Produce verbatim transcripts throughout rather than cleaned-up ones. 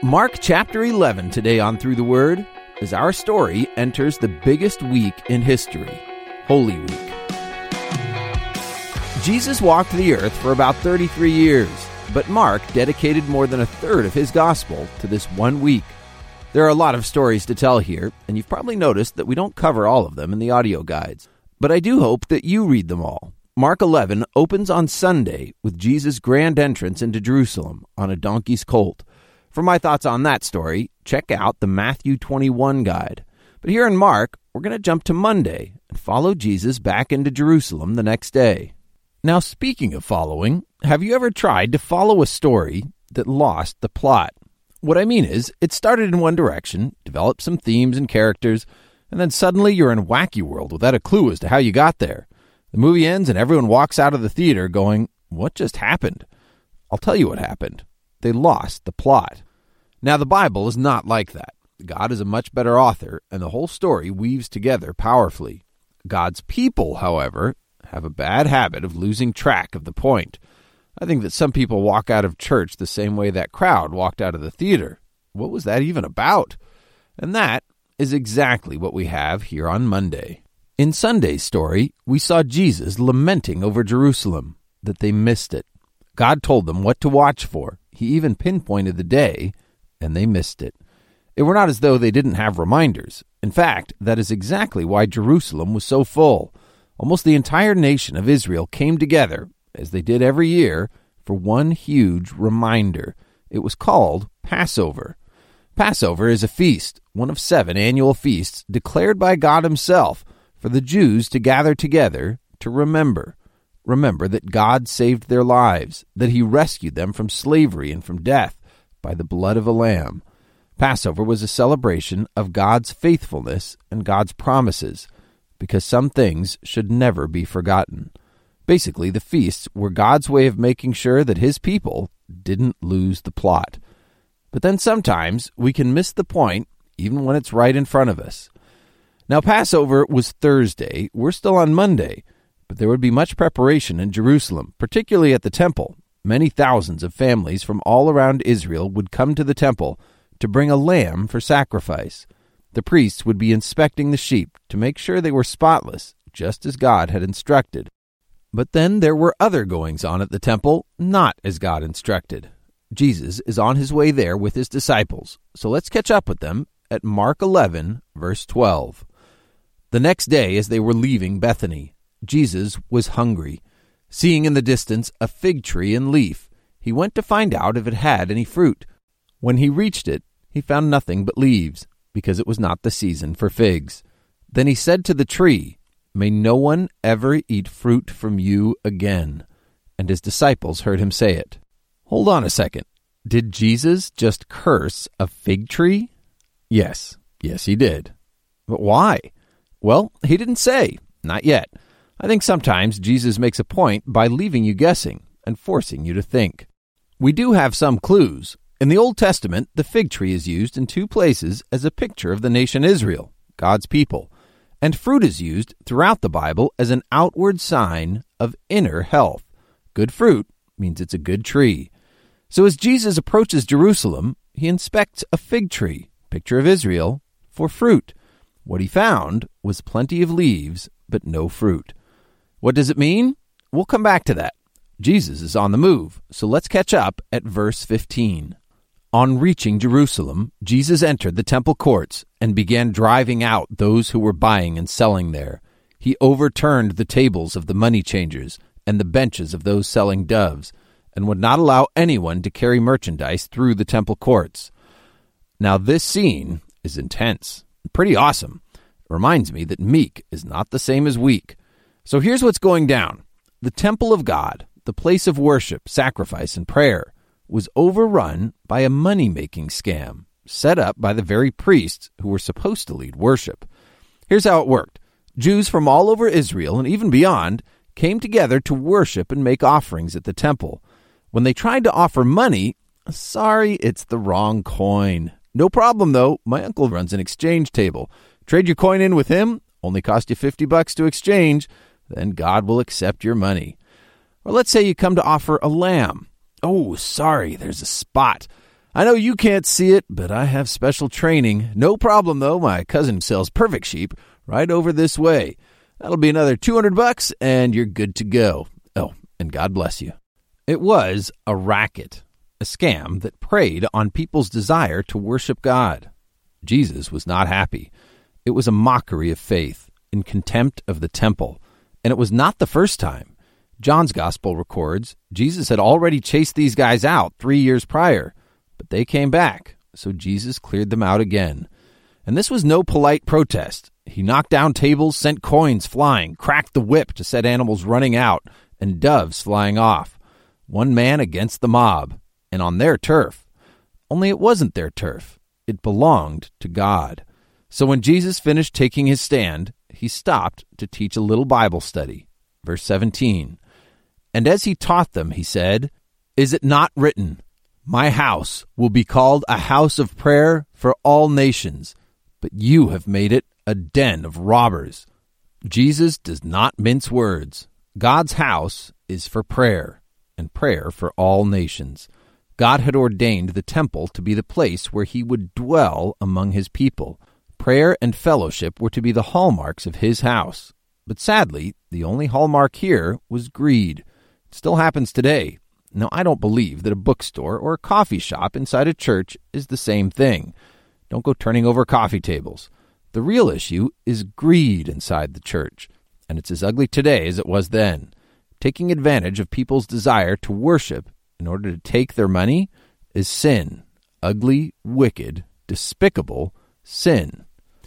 Mark chapter eleven today on Through the Word, as our story enters the biggest week in history, Holy Week. Jesus walked the earth for about thirty-three years, but Mark dedicated more than a third of his gospel to this one week. There are a lot of stories to tell here, and you've probably noticed that we don't cover all of them in the audio guides. But I do hope that you read them all. Mark eleven opens on Sunday with Jesus' grand entrance into Jerusalem on a donkey's colt. For my thoughts on that story, check out the Matthew twenty-one guide. But here in Mark, we're going to jump to Monday and follow Jesus back into Jerusalem the next day. Now, speaking of following, have you ever tried to follow a story that lost the plot? What I mean is, it started in one direction, developed some themes and characters, and then suddenly you're in a wacky world without a clue as to how you got there. The movie ends and everyone walks out of the theater going, "What just happened?" I'll tell you what happened. They lost the plot. Now, the Bible is not like that. God is a much better author, and the whole story weaves together powerfully. God's people, however, have a bad habit of losing track of the point. I think that some people walk out of church the same way that crowd walked out of the theater. What was that even about? And that is exactly what we have here on Monday. In Sunday's story, we saw Jesus lamenting over Jerusalem, that they missed it. God told them what to watch for. He even pinpointed the day, and they missed it. It were not as though they didn't have reminders. In fact, that is exactly why Jerusalem was so full. Almost the entire nation of Israel came together, as they did every year, for one huge reminder. It was called Passover. Passover is a feast, one of seven annual feasts declared by God himself for the Jews to gather together to remember. Remember that God saved their lives, that he rescued them from slavery and from death by the blood of a lamb. Passover was a celebration of God's faithfulness and God's promises, because some things should never be forgotten. Basically, the feasts were God's way of making sure that his people didn't lose the plot. But then sometimes we can miss the point, even when it's right in front of us. Now, Passover was Thursday. We're still on Monday. But there would be much preparation in Jerusalem, particularly at the temple. Many thousands of families from all around Israel would come to the temple to bring a lamb for sacrifice. The priests would be inspecting the sheep to make sure they were spotless, just as God had instructed. But then there were other goings-on at the temple, not as God instructed. Jesus is on his way there with his disciples, so let's catch up with them at Mark eleven, verse twelve. The next day, as they were leaving Bethany, Jesus was hungry. Seeing in the distance a fig tree in leaf, he went to find out if it had any fruit. When he reached it, he found nothing but leaves, because it was not the season for figs. Then he said to the tree, "May no one ever eat fruit from you again." And his disciples heard him say it. Hold on a second. Did Jesus just curse a fig tree? Yes. Yes, he did. But why? Well, he didn't say. Not yet. I think sometimes Jesus makes a point by leaving you guessing and forcing you to think. We do have some clues. In the Old Testament, the fig tree is used in two places as a picture of the nation Israel, God's people. And fruit is used throughout the Bible as an outward sign of inner health. Good fruit means it's a good tree. So as Jesus approaches Jerusalem, he inspects a fig tree, picture of Israel, for fruit. What he found was plenty of leaves, but no fruit. What does it mean? We'll come back to that. Jesus is on the move, so let's catch up at verse fifteen. On reaching Jerusalem, Jesus entered the temple courts and began driving out those who were buying and selling there. He overturned the tables of the money changers and the benches of those selling doves, and would not allow anyone to carry merchandise through the temple courts. Now this scene is intense, pretty awesome. It reminds me that meek is not the same as weak. So here's what's going down. The temple of God, the place of worship, sacrifice, and prayer, was overrun by a money-making scam set up by the very priests who were supposed to lead worship. Here's how it worked. Jews from all over Israel and even beyond came together to worship and make offerings at the temple. When they tried to offer money, sorry, it's the wrong coin. No problem, though. My uncle runs an exchange table. Trade your coin in with him, only cost you fifty bucks to exchange, then God will accept your money. Or let's say you come to offer a lamb. Oh, sorry, there's a spot. I know you can't see it, but I have special training. No problem, though. My cousin sells perfect sheep right over this way. That'll be another two hundred bucks, and you're good to go. Oh, and God bless you. It was a racket, a scam that preyed on people's desire to worship God. Jesus was not happy. It was a mockery of faith, in contempt of the temple, and it was not the first time. John's gospel records Jesus had already chased these guys out three years prior, but they came back, so Jesus cleared them out again. And this was no polite protest. He knocked down tables, sent coins flying, cracked the whip to set animals running out, and doves flying off. One man against the mob, and on their turf. Only it wasn't their turf. It belonged to God. So when Jesus finished taking his stand, he stopped to teach a little Bible study. Verse seventeen. And as he taught them, he said, "Is it not written, 'My house will be called a house of prayer for all nations,' but you have made it a den of robbers." Jesus does not mince words. God's house is for prayer, and prayer for all nations. God had ordained the temple to be the place where he would dwell among his people. Prayer and fellowship were to be the hallmarks of his house. But sadly, the only hallmark here was greed. It still happens today. Now, I don't believe that a bookstore or a coffee shop inside a church is the same thing. Don't go turning over coffee tables. The real issue is greed inside the church, and it's as ugly today as it was then. Taking advantage of people's desire to worship in order to take their money is sin. Ugly, wicked, despicable sin.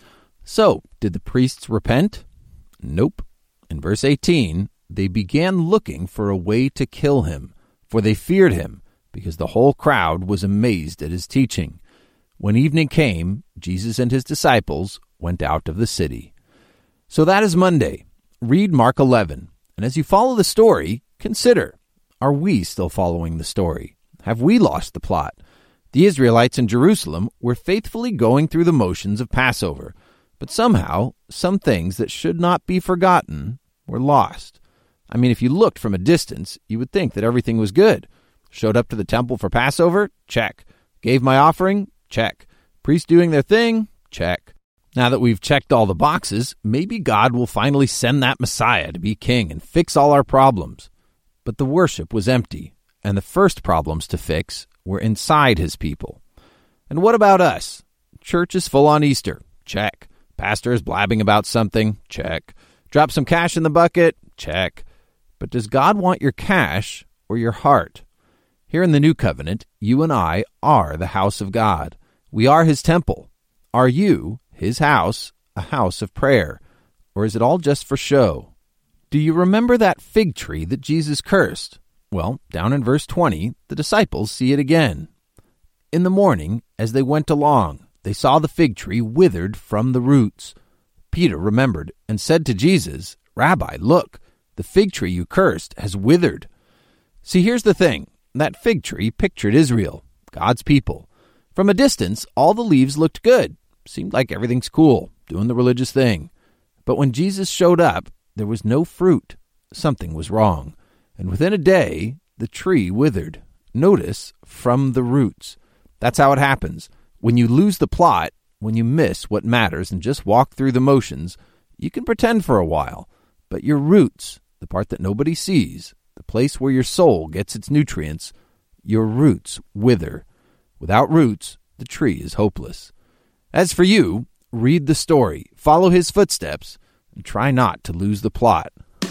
So, did the priests repent? Nope. In verse eighteen, they began looking for a way to kill him, for they feared him, because the whole crowd was amazed at his teaching. When evening came, Jesus and his disciples went out of the city. So that is Monday. Read Mark eleven, and as you follow the story, consider, are we still following the story? Have we lost the plot? The Israelites in Jerusalem were faithfully going through the motions of Passover, but somehow some things that should not be forgotten were lost. I mean, if you looked from a distance, you would think that everything was good. Showed up to the temple for Passover? Check. Gave my offering? Check. Priests doing their thing? Check. Now that we've checked all the boxes, maybe God will finally send that Messiah to be king and fix all our problems. But the worship was empty, and the first problems to fix were inside his people. And what about us? Church is full on Easter. Check. Pastor is blabbing about something? Check. Drop some cash in the bucket? Check. But does God want your cash or your heart? Here in the New Covenant, you and I are the house of God. We are his temple. Are you, his house, a house of prayer? Or is it all just for show? Do you remember that fig tree that Jesus cursed? Well, down in verse twenty, the disciples see it again. In the morning, as they went along, they saw the fig tree withered from the roots. Peter remembered and said to Jesus, "Rabbi, look, the fig tree you cursed has withered." See, here's the thing. That fig tree pictured Israel, God's people. From a distance, all the leaves looked good. Seemed like everything's cool, doing the religious thing. But when Jesus showed up, there was no fruit. Something was wrong. And within a day, the tree withered. Notice, from the roots. That's how it happens. When you lose the plot, when you miss what matters and just walk through the motions, you can pretend for a while. But your roots, the part that nobody sees, the place where your soul gets its nutrients, your roots wither. Without roots, the tree is hopeless. As for you, read the story, follow his footsteps, and try not to lose the plot.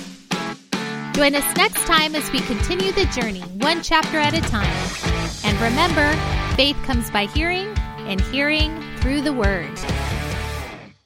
Join us next time as we continue the journey, one chapter at a time. And remember, faith comes by hearing, and hearing through the Word.